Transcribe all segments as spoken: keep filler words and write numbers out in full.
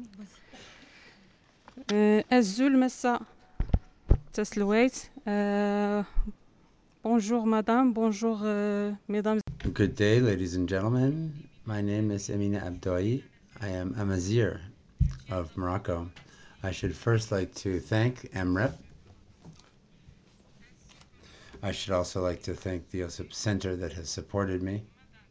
Uh, Azul Messa Tesluwait. Uh, bonjour, madame. Bonjour, uh, mesdames. Good day, ladies and gentlemen. My name is Amina Abdoi. I am a Mazir of Morocco. I should first like to thank MREP. I should also like to thank the OSIP Center that has supported me.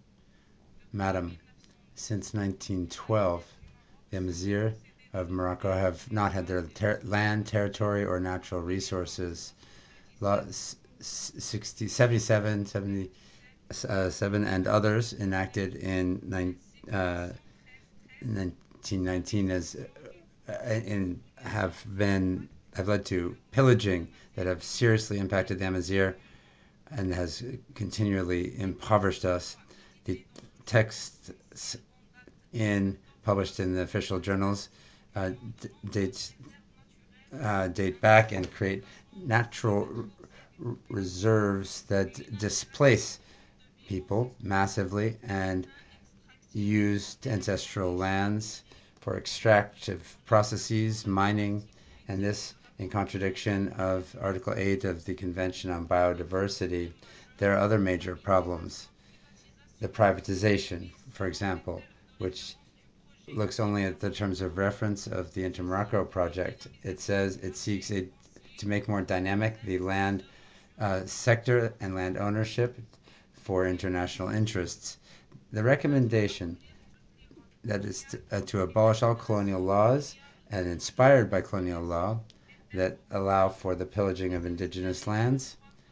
Madam, since nineteen twelve, the Mazir of Morocco have not had their ter- land, territory, or natural resources. Law sixty, seventy-seven, seventy-seven, and others enacted in nine, uh, nineteen nineteen as uh, and have been have led to pillaging that have seriously impacted the Amazigh and has continually impoverished us. The texts in published in the official journals uh, d- dates uh, date back and create natural r- reserves that displace people massively and used ancestral lands for extractive processes, mining, and this in contradiction of Article eight of the Convention on Biodiversity. There are other major problems. The privatization, for example, which looks only at the terms of reference of the Inter-Morocco project. It says it seeks a, to make more dynamic the land uh, sector and land ownership for international interests. The recommendation that is to, uh, to abolish all colonial laws and inspired by colonial law that allow for the pillaging of indigenous lands,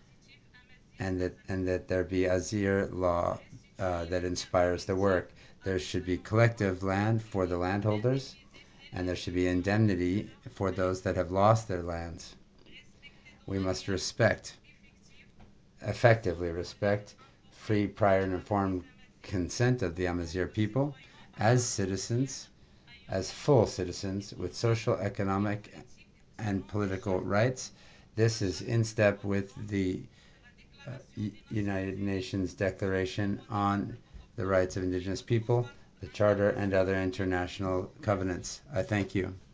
and that and that there be Azir law uh, that inspires the work. There should be collective land for the landholders, and there should be indemnity for those that have lost their lands. We must respect, effectively respect, free, prior, and informed consent of the Amazigh people as citizens, as full citizens with social, economic, and political rights. This is in step with the uh, United Nations Declaration on the Rights of Indigenous People, the Charter, and other international covenants. I thank you.